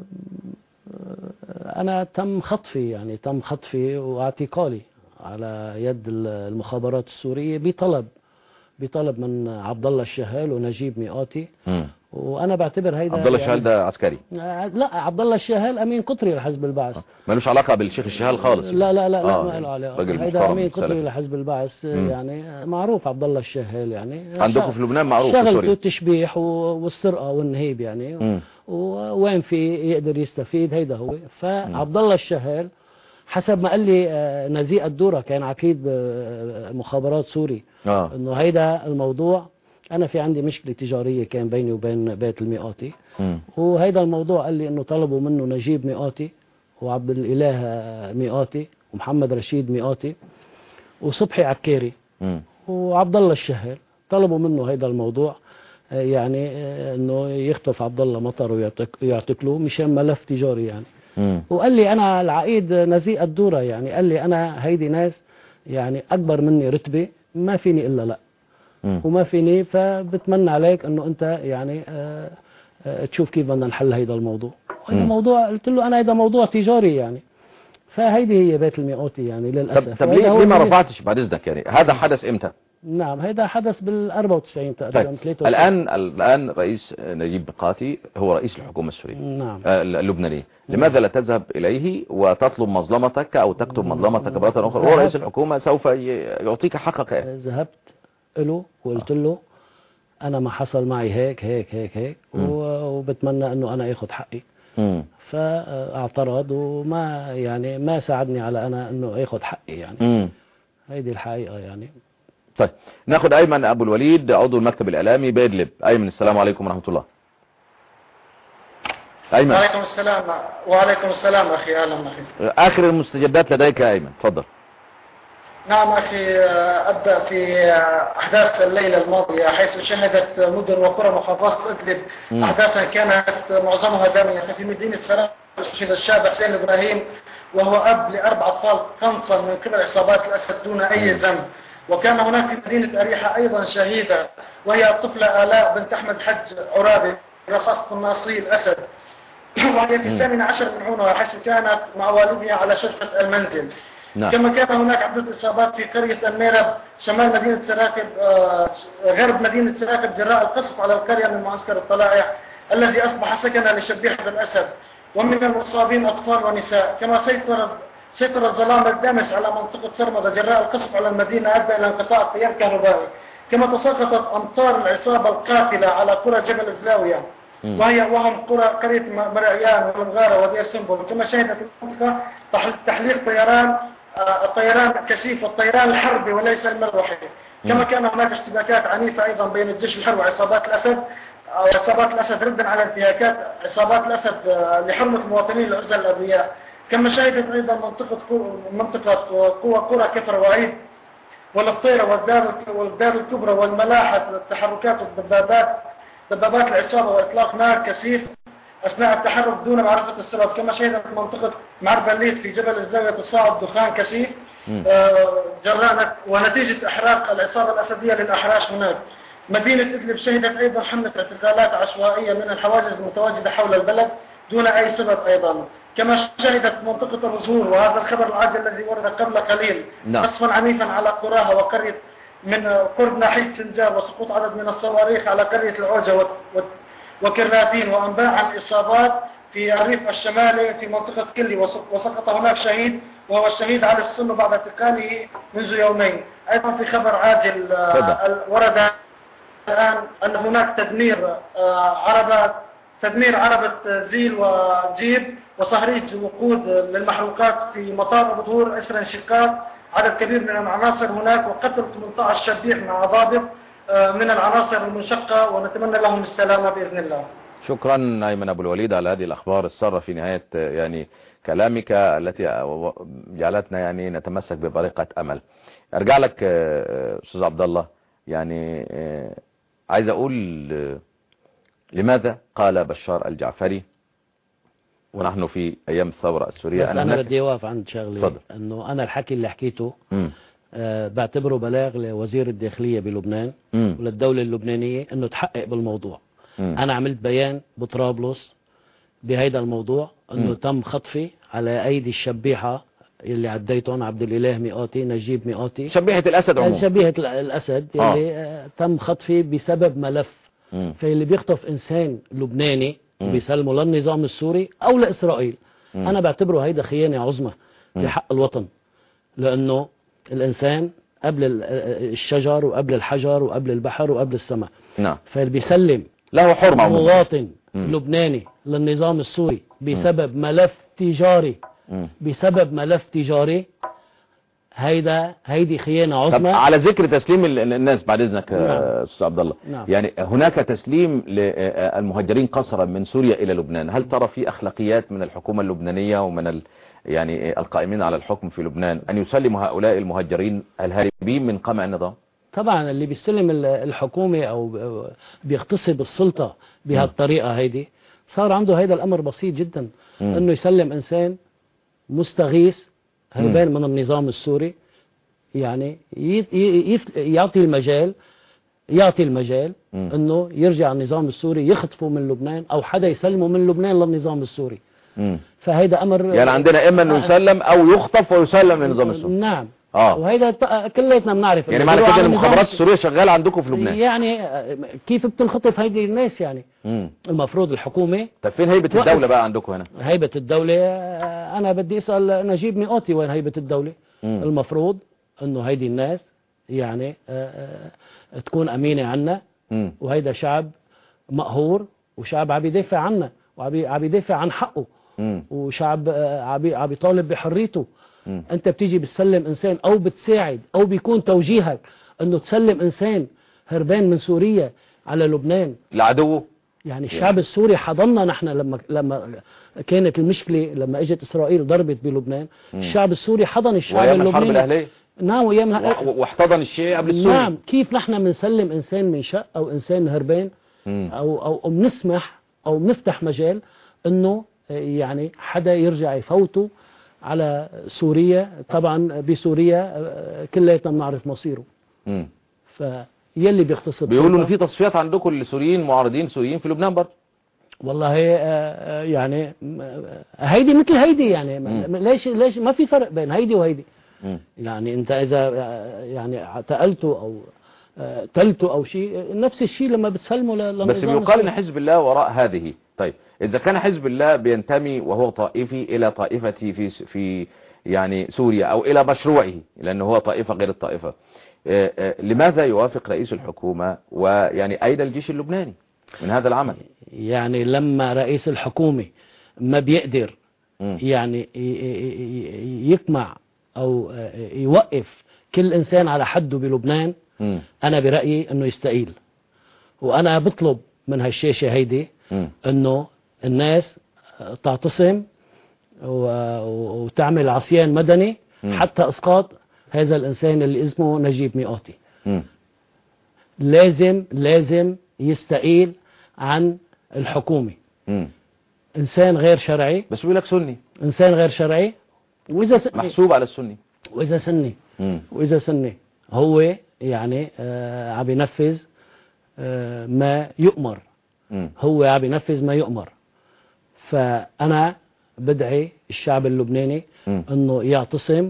انا تم خطفي يعني تم خطفي واعتقالي على يد المخابرات السورية بطلب بطلب من عبد الله الشهال ونجيب ميقاتي. م. وانا بعتبر هيدا عبد الله يعني الشهال ده عسكري؟ لا عبد الله الشهال امين قطري لحزب البعث. مالوش علاقه بالشيخ الشهال خالص؟ لا لا لا آه لا ما له علاقه. هيدا امين قطري لحزب البعث. م. يعني معروف عبد الله الشهال يعني عندكم في لبنان معروف في سوريا شغلته التشبيح والسرقه والنهيب يعني. ووين في يقدر يستفيد هيدا هو. فعبد الله الشهال حسب ما قال لي نزيق الدورة كان عقيد مخابرات سوري آه. انه هيدا الموضوع انا في عندي مشكلة تجارية كان بيني وبين بيت الميقاتي. م. وهيدا الموضوع قال لي انه طلبوا منه نجيب ميقاتي وعبد الاله ميقاتي ومحمد رشيد ميقاتي وصبحي عكاري م. وعبد الله الشهال، طلبوا منه هيدا الموضوع يعني انه يخطف عبد الله مطر ويعتقلوه مشان ملف تجاري يعني. مم. وقال لي انا العقيد نزيق الدورة يعني قال لي انا هيدي ناس يعني اكبر مني رتبة ما فيني الا لا. مم. وما فيني فبتمنى عليك انه انت يعني آآ تشوف كيف بدنا نحل هيدا الموضوع. وهذا موضوع قلت له أنا هيدا موضوع تجاري يعني. فهيدي هي بيت المئاتي يعني للأسف. طب, طب ليه, ليه ما رفعتش بعد إذنك يعني؟ هذا حدث إمتى؟ نعم هيدا حدث بال أربعة وتسعين تقريبا. طيب. الآن الآن رئيس نجيب ميقاتي هو رئيس الحكومة السورية. نعم. اللبنانية. لماذا لا تذهب إليه وتطلب مظلمتك أو تكتب مظلمتك مرة أخرى؟ هو رئيس الحكومة سوف يعطيك حقك. ذهبت له وقلت له أنا ما حصل معي هيك هيك هيك هيك وبتمنى أنه أنا أخذ حقي. مم. فاعترض وما يعني ما ساعدني على أنا أنه أخذ حقي يعني. مم. هيدي الحقيقة يعني. طيب ناخد أيمن أبو الوليد عضو المكتب الإعلامي بإدلب. أيمن السلام عليكم ورحمة الله. أيمن. وعليكم السلام. وعليكم السلام أخي. أهلا أخي. آخر المستجدات لديك يا أيمن تفضل. نعم أخي أبدأ في أحداث الليلة الماضية حيث شهدت مدن وقرى محافظة إدلب أحداثا كانت معظمها دامية. في مدينة سراج شهد الشاب حسين إبراهيم وهو أب لأربع أطفال قنصا من قبل عصابات الأسد دون أي ذنب. وكان هناك في مدينة أريحة أيضا شهيدة وهي الطفلة آلاء بنت أحمد حج عرابي رصاصة الناصري الأسد وهي في الثامن عشر من عمرها حيث كانت مع والدها على شرفة المنزل. نعم. كما كان هناك عدة إصابات في قرية الميرب شمال مدينة سراكب آه غرب مدينة سراكب جراء القصف على القرية من معسكر الطلائع الذي أصبح سكنا لشبيحة الأسد. ومن المصابين أطفال ونساء. كما سيطر سيطر الظلام الدامس على منطقة سرمدة جراء القصف على المدينة أدى إلى انقطاع التيار الكهربائي. كما تساقطت أمطار العصابة القاتلة على قرى جبل الزاوية وهي وهم قرى قرية مرعيان والمغارة ودير سنبل. كما شهدت المنطقة تحليق طيران الطيران كثيف والطيران الحربي وليس المروحي. كما كان هناك اشتباكات عنيفة أيضا بين الجيش الحربي وعصابات الأسد وعصابات الأسد ردا على انتهاكات عصابات الأسد لحرمة مواطنين العزل الأبرياء. كما شهدت أيضا منطقة منطقة قوى قرى كفر وعيد والفطيرة والدار والدار الكبرى والملاحة التحركات والدبابات دبابات العصابة وإطلاق نار كثيف أثناء التحرك دون معرفة السبب. كما شهدت منطقة معربليت في جبل الزاوية تصاعد دخان كثيف جراء ونتيجة إحراق العصابة الأسدية للأحراش هناك. مدينة إدلب شهدت أيضا حملة اعتقالات عشوائية من الحواجز المتواجدة حول البلد دون أي سبب أيضا. كما شهدت منطقة الرزهور وهذا الخبر العاجل الذي ورد قبل قليل قصفا عنيفا على قراها وقرية من قرب ناحية سنجار وسقوط عدد من الصواريخ على قرية العوجة وكراتين وأنباء عن إصابات في الريف الشمالي في منطقة كلي وسقط هناك شهيد وهو الشهيد علي السن بعد اعتقاله منذ يومين. أيضا في خبر عاجل ورد الآن أن هناك تدمير عربة تدمير عربة زيل وجيب وصهريج وقود للمحروقات في مطار أبو ظهور أسر انشقاق عدد كبير من العناصر هناك وقتل ثمانية عشر شبيح مع ضابط من العناصر المنشقة ونتمنى لهم السلامة بإذن الله. شكرا أيمن أبو الوليد على هذه الأخبار السارة في نهاية يعني كلامك التي جعلتنا يعني نتمسك ببريقة أمل. أرجع لك أستاذ عبد الله يعني عايز أقول لماذا قال بشار الجعفري ونحن في أيام الثورة السورية؟ بس أنا, أنا بدي أوقف عند شغلي أنه أنا الحكي اللي حكيته آه بعتبره بلاغ لوزير الداخلية بلبنان م. وللدولة اللبنانية أنه تحقق بالموضوع. م. أنا عملت بيان بطرابلس بهيدا الموضوع أنه م. تم خطفي على أيدي الشبيحة اللي عديتهم عبد الإله مئاتي نجيب مئاتي شبيحة الأسد عموما شبيحة الأسد اللي آه. تم خطفي بسبب ملف. فاللي بيخطف إنسان لبناني بيسلمه للنظام السوري أو لإسرائيل م. أنا بعتبره هيدا خيانة عظمى لحق الوطن لأنه الإنسان قبل الشجر وقبل الحجر وقبل البحر وقبل السماء. نعم. فاللي بيسلم له حرمة مواطن م. لبناني للنظام السوري بسبب م. ملف تجاري م. بسبب ملف تجاري هيدا هيدي خيانة عظمى. على ذكر تسليم الناس بعد اذنك يا استاذ عبد الله نعم. يعني هناك تسليم للمهاجرين قسرا من سوريا الى لبنان، هل ترى في اخلاقيات من الحكومة اللبنانية ومن ال يعني القائمين على الحكم في لبنان ان يسلموا هؤلاء المهاجرين الهاربين من قمع النظام؟ طبعا اللي بيستلم الحكومة او بيغتصب السلطة بهالطريقة هيدي صار عنده هيدا الامر بسيط جدا م. انه يسلم انسان مستغيث هربان من النظام السوري يعني يعطي المجال يعطي المجال مم. انه يرجع النظام السوري يخطفه من لبنان او حدا يسلمه من لبنان للنظام السوري. مم. فهيدا امر يعني عندنا اما انه يسلم او يخطف ويسلم للنظام السوري. نعم. اه وهيدا ط- كلياتنا بنعرف يعني معنى كده ان المخابرات السوريه شغاله عندكم في لبنان. يعني كيف بتنخطف هيدي الناس يعني؟ مم. المفروض الحكومه. طب فين هيبه الدوله بقى عندكم هنا؟ هيبه الدوله انا بدي اسال نجيب مئاتي وين هيبه الدوله؟ مم. المفروض انه هيدي الناس يعني آآ آآ تكون امينه عنا، مم. وهيدا شعب مقهور وشعب عم يدافع عنا وعم يدافع عن حقه، مم. وشعب عم عم يطالب بحريته. مم. انت بتيجي بتسلم انسان او بتساعد او بيكون توجيهك انه تسلم انسان هربان من سوريا على لبنان لعدوه. يعني الشعب السوري حضننا نحن لما لما كانت المشكله لما اجت اسرائيل ضربت بلبنان. مم. الشعب السوري حضن الشعب وايام الحرب اللبناني. الاهليه. نعم وايام و- واحتضن الشيعي قبل السوري. نعم. كيف نحن بنسلم انسان من شق او انسان هربان مم. او او أو بنسمح او بنفتح مجال انه يعني حدا يرجع يفوته على سوريا. طبعا بسوريا كلياتنا بنعرف مصيره. مم. فيلي بيغتصب بيقولوا ان سلطة- في تصفيات عندكم للسوريين معارضين سوريين في لبنان برضه. والله آه، يعني آه، هيدي مثل هيدي يعني مم. ليش ليش ما في فرق بين هيدي وهيدي. مم. يعني انت اذا آه، يعني تقلته او آه، تلته او شيء نفس الشيء لما بتسلمه للنظام بس بيقال السوري. ان حزب الله وراء هذه. طيب اذا كان حزب الله بينتمي وهو طائفي الى طائفتي في في يعني سوريا او الى مشروعه لانه هو طائفه غير الطائفه، آه، آه، لماذا يوافق رئيس الحكومه ويعني اين الجيش اللبناني من هذا العمل؟ يعني لما رئيس الحكومة ما بيقدر مم. يعني ي- ي- يقمع او آه، يوقف كل انسان على حده بلبنان، مم. انا برأيي انه يستقيل. وانا بطلب من هالشاشة هيدي مم. انه الناس تعتصم و- وتعمل عصيان مدني مم. حتى اسقاط هذا الانسان اللي اسمه نجيب مئاتي. مم. لازم لازم يستقيل عن الحكومة. مم. انسان غير شرعي، بس بيقول لك سني انسان غير شرعي، واذا سني محسوب على السني. واذا سني مم. واذا سني هو يعني آه عم ينفذ آه ما يؤمر. مم. هو عم ينفذ ما يؤمر. فأنا بدعي الشعب اللبناني مم. أنه يعتصم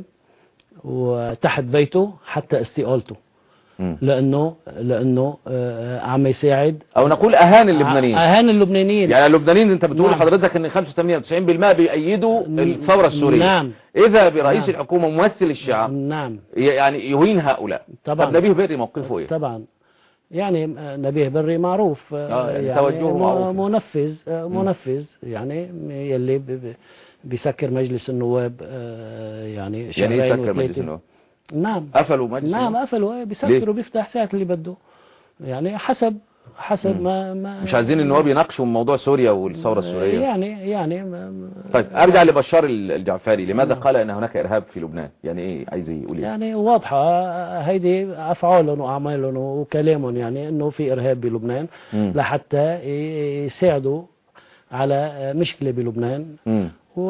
وتحت بيته حتى استقالته، مم. لأنه لأنه آه، عم يساعد او نقول اهاني اللبنانيين. أهان اللبنانيين. يعني اللبنانيين انت بتقول نعم. حضرتك ان خمسة وثمانين تسعين بالمئة بيأيدوا الثورة السورية. نعم. اذا برئيس نعم. الحكومة ممثل الشعب نعم يعني يهين هؤلاء. طبعا. طب نبيه بري موقفه ايه؟ طبعا يعني نبيه بري معروف آه، يعني يعني توجهه معروف. منفذ منفذ يعني يلي ب- ب- بيسكر مجلس النواب آه، يعني يعني شهرين ايه سكر وثلاثة. مجلس النواب؟ نعم قفلوا مجلس نعم النواب؟ قفلوا ليه؟ بيسكر وبيفتح ساعة اللي بده يعني حسب حسب ما, ما مش عايزين النواب يناقشوا موضوع سوريا والثورة السورية. يعني يعني ما- طيب ارجع لبشار الجعفري، لماذا قال ان هناك ارهاب في لبنان؟ يعني ايه عايز يقول ايه؟ يعني واضحة هيدي أفعالهم وأعمالهم وكلامهم يعني إنه في إرهاب بلبنان مم. لحتى يساعدوا على مشكلة بلبنان مم.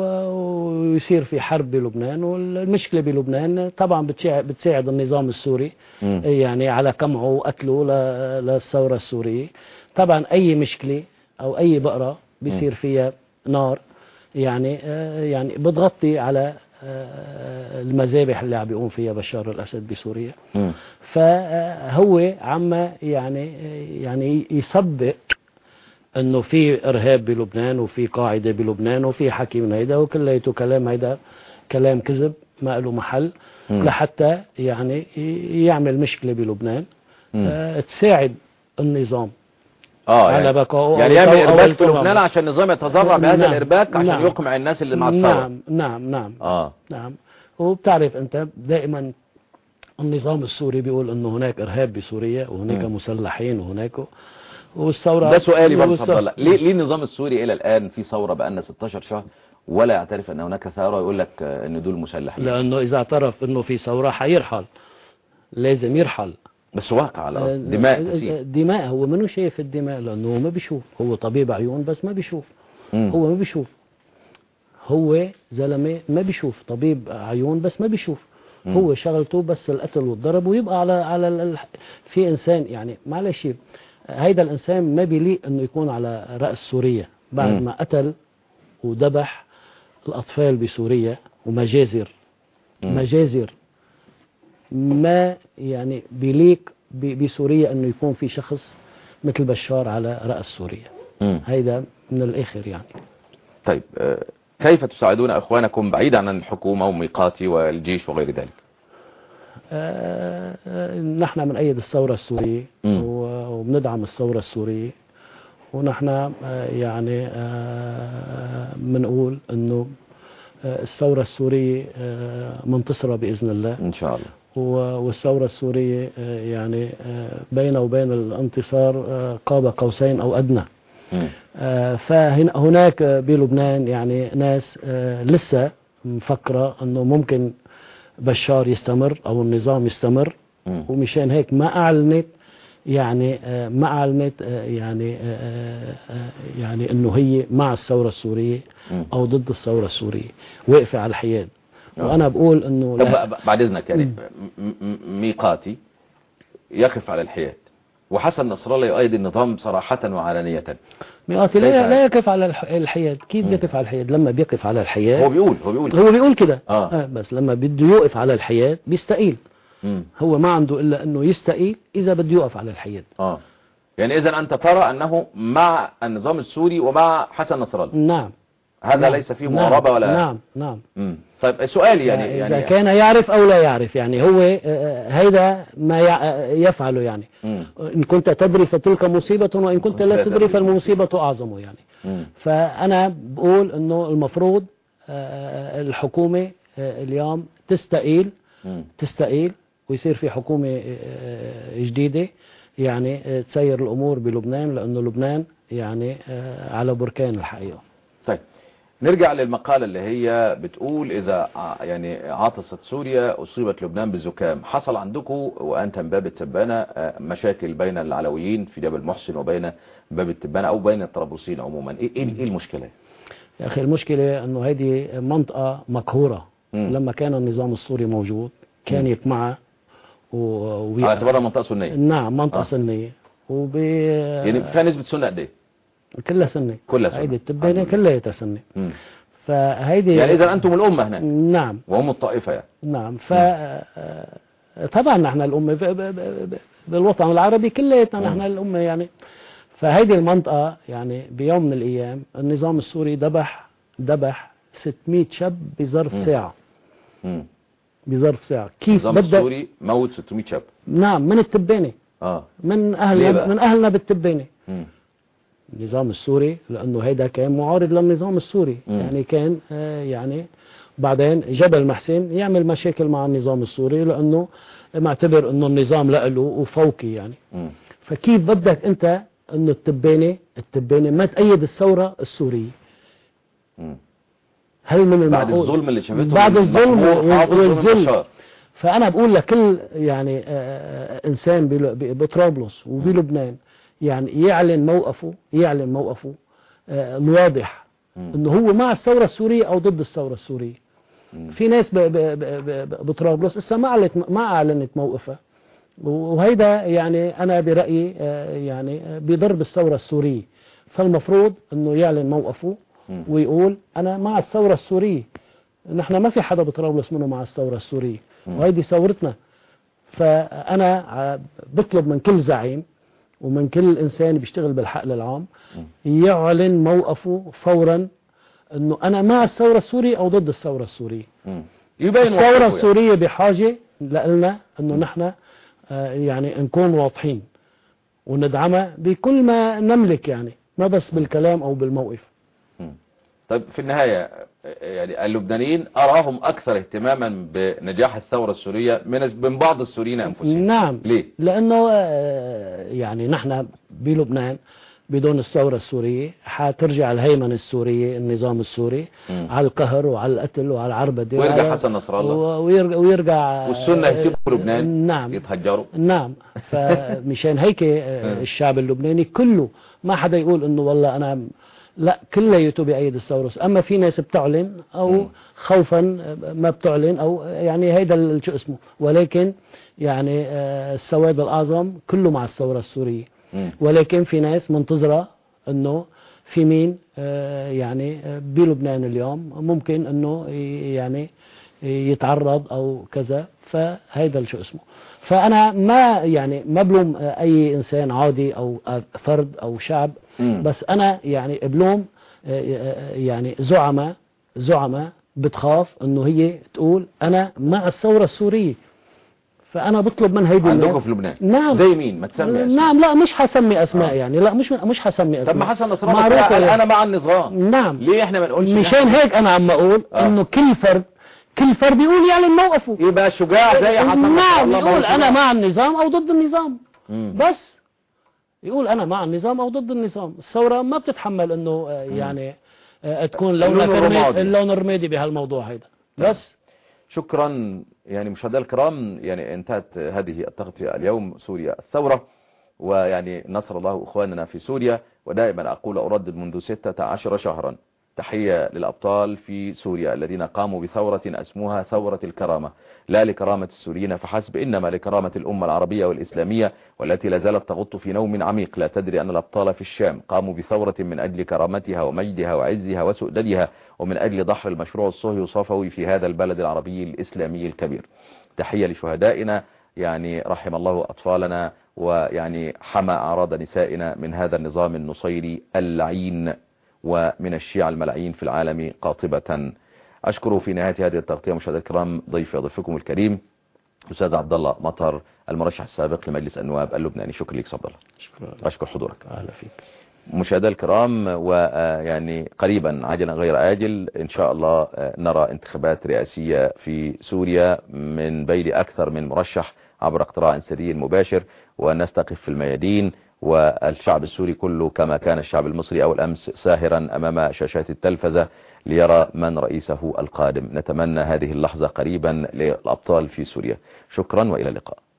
ويصير في حرب بلبنان. والمشكلة بلبنان طبعا بتساعد بتساعد النظام السوري مم. يعني على قمعه وقتله ل- للثورة السورية. طبعا أي مشكلة أو أي بقرة بيصير فيها نار يعني آه، يعني بتغطي على آه، المذابح اللي عم بيقوم فيها بشار الأسد بسوريا. مم. فهو عم يعني يعني يسبق انه في ارهاب بلبنان وفي قاعده بلبنان وفي حكي من هيدا وكليته كلام هيدا كلام كذب ما له محل. مم. لحتى يعني يعمل مشكله بلبنان مم. آه تساعد النظام اه على يعني, بقائه يعني أو- يعمل أو- أو ارباك في القمع. لبنان عشان النظام يتذرع بهذا نعم. الارباك عشان نعم. يقمع الناس اللي مع الثورة. نعم نعم نعم اه نعم. وبتعرف انت دائما النظام السوري بيقول انه هناك ارهاب بسوريا وهناك مم. مسلحين وهناك والثوره ده سؤالي برضه والثورة- اتفضل. ليه ليه النظام السوري الى الان في ثوره بقالنا ستاشر شهر ولا يعترف ان هناك ثوره ويقول لك آه، ان دول مسلحين؟ لانه اذا اعترف انه في ثوره حيرحل، لازم يرحل. بس واقع على الارض دماء تسيل. دماء هو منو شايف الدماء لانه هو ما بيشوف. هو طبيب عيون بس ما بيشوف. مم. هو ما بيشوف. هو زلمه ما بيشوف. طبيب عيون بس ما بيشوف. مم. هو شغلته بس القتل والضرب، ويبقى على على ال- في إنسان يعني معلش، هيدا الإنسان ما بيليق إنه يكون على رأس سوريا بعد مم. ما قتل وذبح الأطفال بسوريا ومجازر مم. مجازر. ما يعني بيليق ب- بسوريا انه يكون في شخص مثل بشار على رأس سوريا. مم. هيدا من الآخر يعني. طيب آه، كيف تساعدون أخوانكم بعيدا عن الحكومة وميقاتي والجيش وغير ذلك؟ آه، آه، نحن بنأيد الثورة السورية مم. و- وبندعم الثورة السورية، ونحن آه، يعني آه، بنقول انه آه، الثورة السورية آه، منتصرة بإذن الله، إن شاء الله. و- والثورة السورية آه، يعني آه، بين وبين الانتصار آه، قاب قوسين أو أدنى. مم. فهناك بلبنان يعني ناس آه، لسه مفكرة أنه ممكن بشار يستمر أو النظام يستمر، مم. ومشان هيك ما أعلنت يعني آه، ما أعلنت آه، يعني آه، آه، يعني أنه هي مع الثورة السورية مم. أو ضد الثورة السورية، واقفة على الحياد. آه. وأنا بقول أنه طب لا- ب- بعد إذنك يعني مم. م- م- ميقاتي يقف على الحياد، وحسن نصر الله يؤيد النظام صراحة وعلانية. مئاتي كيف لا هذا؟ لا يقف على الح- الحياد. كيف مم. بيقف على الحياد؟ لما بيقف على الحياد هو بيقول هو بيقول هو بيقول كده آه. آه بس لما بده يوقف على الحياد بيستقيل. مم. هو ما عنده إلا أنه يستقيل إذا بده يوقف على الحياد. آه. يعني إذا أنت ترى أنه مع النظام السوري ومع حسن نصر الله، نعم. هذا نعم. ليس فيه نعم. معارضة ولا؟ نعم نعم. مم. طيب سؤالي يعني إذا يعني كان يعرف أو لا يعرف يعني هو آه، هيدا ما يع- يفعله يعني. مم. إن كنت تدري فتلك مصيبة، وإن كنت لا تدري فالمصيبة أعظم يعني. مم. فأنا بقول أنه المفروض آه، الحكومة آه، اليوم تستقيل مم. تستقيل ويصير في حكومة آه، جديدة يعني آه، تسير الأمور بلبنان، لأنه لبنان يعني آه، على بركان الحقيقة. طيب نرجع للمقالة اللي هي بتقول إذا ع- يعني عاطست سوريا أصيبت لبنان بالزكام. حصل عندكم وأنت من باب التبانة آه، مشاكل بين العلويين في جبل محسن وبين باب التبانة أو بين الطرابلسيين عموما. إيه, إيه, إيه المشكلة؟ يا أخي المشكلة أنه هذه منطقة مقهورة. مم. لما كان النظام السوري موجود كان مم. يقمعها و... و... على اعتبارها منطقة سنية. نعم منطقة آه. سنية وب... يعني فيها نسبة سنة قد إيه؟ كلها سنة. كلها سنة. هيدي التبانة آه. كلها سنة. مم. فهيدي يعني إذا أنتم الأمة هناك نعم وهم الطائفة يعني. نعم. ف آه، طبعا نحن الأمة ب- ب- ب- بالوطن العربي كليتنا مم. نحن الأمة يعني. فهيدي المنطقة يعني بيوم من الأيام النظام السوري ذبح ذبح ستمئة شاب بظرف مم. ساعة. مم. بظرف ساعة. كيف النظام بدك؟ السوري موت ستمئة شاب. نعم من التبانة، آه. من ليه أهلنا بقى؟ من أهلنا بالتبانة. مم. النظام السوري لأنه هيدا كان معارض للنظام السوري. مم. يعني كان آه، يعني بعدين جبل محسن يعمل مشاكل مع النظام السوري لأنه معتبر أنه النظام لأله وفوقي يعني. مم. فكيف بدك أنت أنه التبانة التبانة ما تأيد الثورة السورية؟ مم. هل من بعد المعقول؟ الظلم اللي شافته بعد من الظلم محمود حافظ ومن والظلم. بشار. فأنا بقول لكل يعني آه، آه، إنسان بل- ب- بطرابلس وبلبنان يعني يعلن موقفه يعلن موقفه آه، الواضح مم. انه هو مع الثورة السورية او ضد الثورة السورية. مم. في ناس ب- ب- ب- ب- بطرابلس لسه ما اعلنت ما اعلنت موقفها، وهيدا يعني انا برأيي آه، يعني آه، بضرب الثورة السورية. فالمفروض انه يعلن موقفه مم. ويقول انا مع الثورة السورية. نحن ما في حدا بطرابلس منه مع الثورة السورية، مم. وهيدي ثورتنا. فانا ع- بطلب من كل زعيم ومن كل انسان بيشتغل بالحقل العام يعلن موقفه فورا انه انا مع الثورة السورية او ضد الثورة السورية. مم. يبين الثورة وقفه يعني. السورية بحاجة لنا انه نحن آه، يعني نكون واضحين وندعمها بكل ما نملك يعني، ما بس بالكلام او بالموقف. مم. طيب في النهاية يعني اللبنانيين أراهم أكثر اهتماما بنجاح الثورة السورية من من بعض السوريين أنفسهم. نعم. ليه؟ لأنه آه، يعني نحن بلبنان بدون الثورة السورية حترجع الهيمنة السورية النظام السوري مم. على القهر وعلى القتل وعلى العربدة ويرجع وعلى- حسن نصر الله. و- ويرجع, ويرجع والسنة يسيبوا لبنان نعم يتهجروا. نعم. فمشان هيك آه، الشعب اللبناني كله ما حدا يقول انه والله انا لا كلياته بأيد الثورة. أما في ناس بتعلن أو م. خوفا ما بتعلن أو يعني هيدا شو اسمه، ولكن يعني السواد الأعظم كله مع الثورة السورية. م. ولكن في ناس منتظرة أنه في مين يعني بلبنان اليوم ممكن أنه يعني يتعرض أو كذا، فهيدا شو اسمه. فأنا ما يعني ما بلوم أي إنسان عادي أو فرد أو شعب، م. بس أنا يعني بلوم يعني زعماء زعماء بتخاف إنه هي تقول أنا مع الثورة السورية. فأنا بطلب من هيدي عندكم في لبنان نعم زي مين ما تسمي أسماء؟ نعم لا مش حسمي أسماء آه. يعني لا مش مش حسمي أسماء. طب ما حسن نصر الله قال أنا مع النظام. نعم ليه إحنا ما نقولش؟ مشان هيك أنا عم أقول آه. إنه كل فرد كل فرد يقول يعلن موقفه، يبقى شجاع زي حسن نصر الله. نعم يقول أنا مع النظام أو ضد النظام. مم. بس يقول أنا مع النظام أو ضد النظام. الثورة ما بتتحمل إنه يعني تكون لونها رمادي اللون الرمادي بهالموضوع هيدا. بس شكرا. يعني مشاهدينا الكرام، يعني انتهت هذه التغطية اليوم سوريا الثورة، ويعني نصر الله أخواننا في سوريا. ودائما أقول أردد منذ ستة عشر شهرا تحية للأبطال في سوريا الذين قاموا بثورة أسموها ثورة الكرامة، لا لكرامة السوريين فحسب، إنما لكرامة الأمة العربية والإسلامية، والتي لا زالت تغط في نوم عميق لا تدري أن الأبطال في الشام قاموا بثورة من أجل كرامتها ومجدها وعزها وسؤددها، ومن أجل ضحر المشروع الصهيوني الصفوي في هذا البلد العربي الإسلامي الكبير. تحية لشهدائنا، يعني رحم الله أطفالنا، ويعني حمى أعراض نسائنا من هذا النظام النصيري اللعين ومن الشيعة الملعين في العالم قاطبة. أشكر في نهاية هذه التغطية مشاهدينا الكرام ضيفي ضيفكم الكريم الأستاذ عبد الله مطر المرشح السابق لمجلس النواب اللبناني. شكرا لك عبد الله. شكرا. أشكر حضورك. أهلا فيك. مشاهدينا الكرام، ويعني قريبا عاجلا غير آجل إن شاء الله نرى انتخابات رئاسية في سوريا من بين أكثر من مرشح عبر اقتراع سري مباشر، ونستقف في الميادين، والشعب السوري كله كما كان الشعب المصري أو الأمس ساهرا أمام شاشات التلفزة ليرى من رئيسه القادم. نتمنى هذه اللحظة قريبا للأبطال في سوريا. شكرا وإلى اللقاء.